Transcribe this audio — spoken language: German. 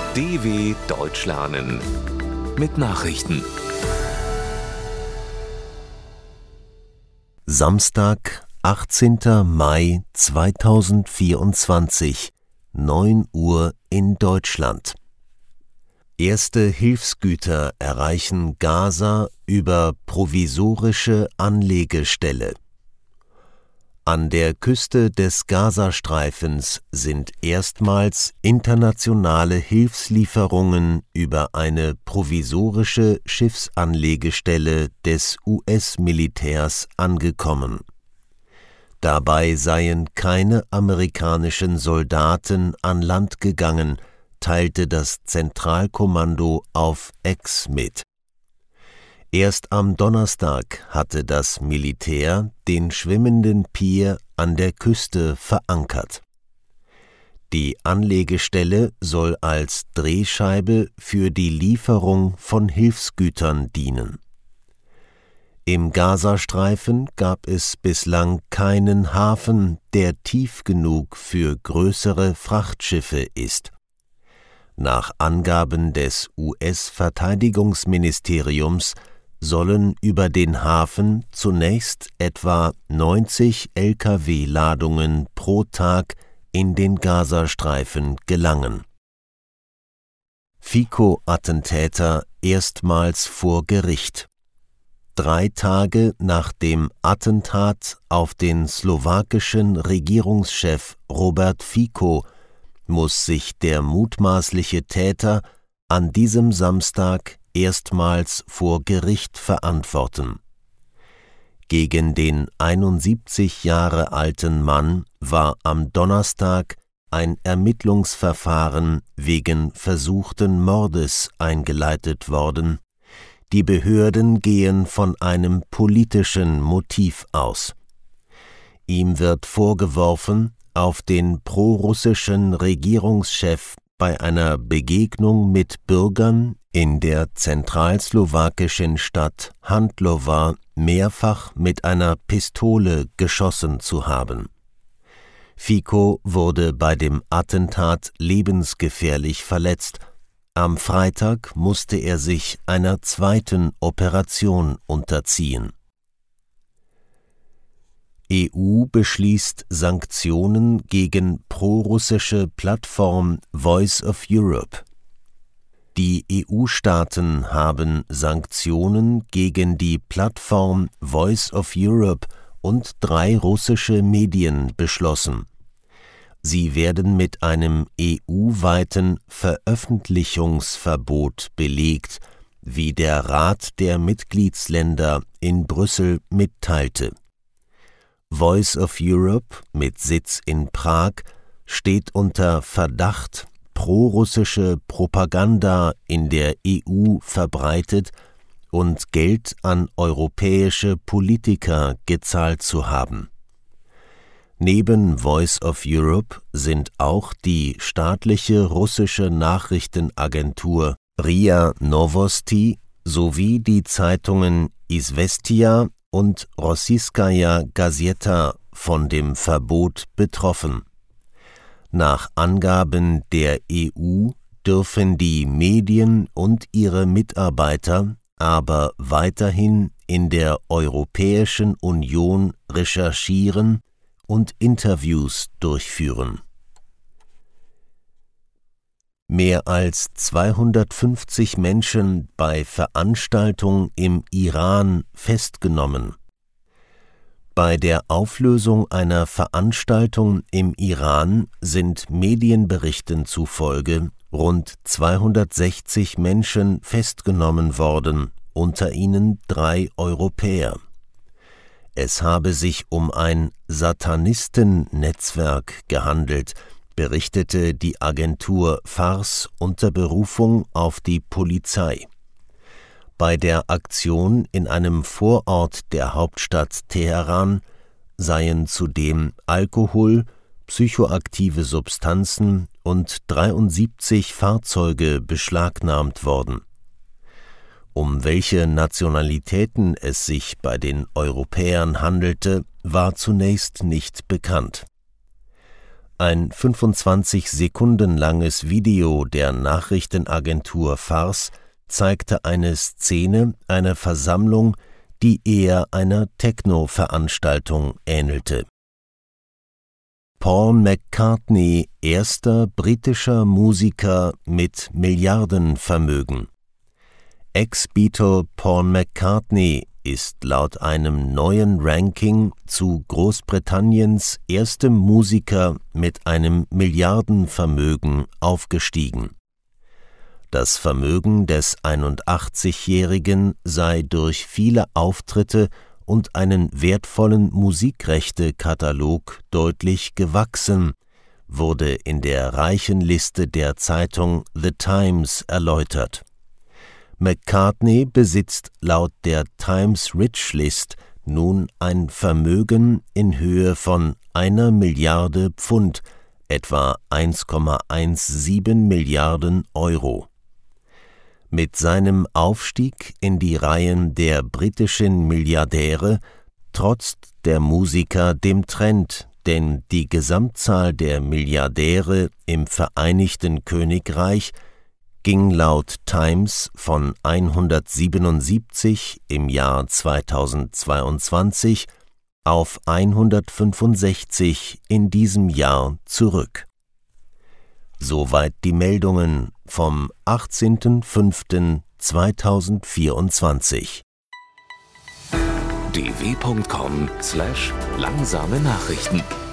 DW Deutsch lernen mit Nachrichten. Samstag, 18. Mai 2024, 9 Uhr in Deutschland. Erste Hilfsgüter erreichen Gaza über provisorische Anlegestelle. An der Küste des Gazastreifens sind erstmals internationale Hilfslieferungen über eine provisorische Schiffsanlegestelle des US-Militärs angekommen. Dabei seien keine amerikanischen Soldaten an Land gegangen, teilte das Zentralkommando auf X mit. Erst am Donnerstag hatte das Militär den schwimmenden Pier an der Küste verankert. Die Anlegestelle soll als Drehscheibe für die Lieferung von Hilfsgütern dienen. Im Gazastreifen gab es bislang keinen Hafen, der tief genug für größere Frachtschiffe ist. Nach Angaben des US-Verteidigungsministeriums sollen über den Hafen zunächst etwa 90 Lkw-Ladungen pro Tag in den Gazastreifen gelangen. FICO-Attentäter erstmals vor Gericht. 3 Tage nach dem Attentat auf den slowakischen Regierungschef Robert Fico muss sich der mutmaßliche Täter an diesem Samstag erstmals vor Gericht verantworten. Gegen den 71 Jahre alten Mann war am Donnerstag ein Ermittlungsverfahren wegen versuchten Mordes eingeleitet worden. Die Behörden gehen von einem politischen Motiv aus. Ihm wird vorgeworfen, auf den prorussischen Regierungschef bei einer Begegnung mit Bürgern in der zentralslowakischen Stadt Handlowa mehrfach mit einer Pistole geschossen zu haben. Fico wurde bei dem Attentat lebensgefährlich verletzt. Am Freitag musste er sich einer zweiten Operation unterziehen. EU beschließt Sanktionen gegen prorussische Plattform Voice of Europe. Die EU-Staaten haben Sanktionen gegen die Plattform Voice of Europe und 3 russische Medien beschlossen. Sie werden mit einem EU-weiten Veröffentlichungsverbot belegt, wie der Rat der Mitgliedsländer in Brüssel mitteilte. Voice of Europe mit Sitz in Prag steht unter Verdacht, prorussische Propaganda in der EU verbreitet und Geld an europäische Politiker gezahlt zu haben. Neben Voice of Europe sind auch die staatliche russische Nachrichtenagentur RIA Novosti sowie die Zeitungen Izvestia und Rossijskaja Gazeta von dem Verbot betroffen. Nach Angaben der EU dürfen die Medien und ihre Mitarbeiter aber weiterhin in der Europäischen Union recherchieren und Interviews durchführen. Mehr als 250 Menschen bei Veranstaltung im Iran festgenommen. Bei der Auflösung einer Veranstaltung im Iran sind Medienberichten zufolge rund 260 Menschen festgenommen worden, unter ihnen 3 Europäer. Es habe sich um ein Satanistennetzwerk gehandelt, berichtete die Agentur Fars unter Berufung auf die Polizei. Bei der Aktion in einem Vorort der Hauptstadt Teheran seien zudem Alkohol, psychoaktive Substanzen und 73 Fahrzeuge beschlagnahmt worden. Um welche Nationalitäten es sich bei den Europäern handelte, war zunächst nicht bekannt. Ein 25 Sekunden langes Video der Nachrichtenagentur Fars zeigte eine Szene einer Versammlung, die eher einer Techno-Veranstaltung ähnelte. Paul McCartney, erster britischer Musiker mit Milliardenvermögen. Ex-Beatle Paul McCartney ist laut einem neuen Ranking zu Großbritanniens erstem Musiker mit einem Milliardenvermögen aufgestiegen. Das Vermögen des 81-Jährigen sei durch viele Auftritte und einen wertvollen Musikrechte-Katalog deutlich gewachsen, wurde in der reichen Liste der Zeitung The Times erläutert. McCartney besitzt laut der Times Rich List nun ein Vermögen in Höhe von 1 Milliarde Pfund, etwa 1,17 Milliarden Euro. Mit seinem Aufstieg in die Reihen der britischen Milliardäre trotzt der Musiker dem Trend, denn die Gesamtzahl der Milliardäre im Vereinigten Königreich ging laut Times von 177 im Jahr 2022 auf 165 in diesem Jahr zurück. Soweit die Meldungen vom 18.05.2024. dw.com/langsame Nachrichten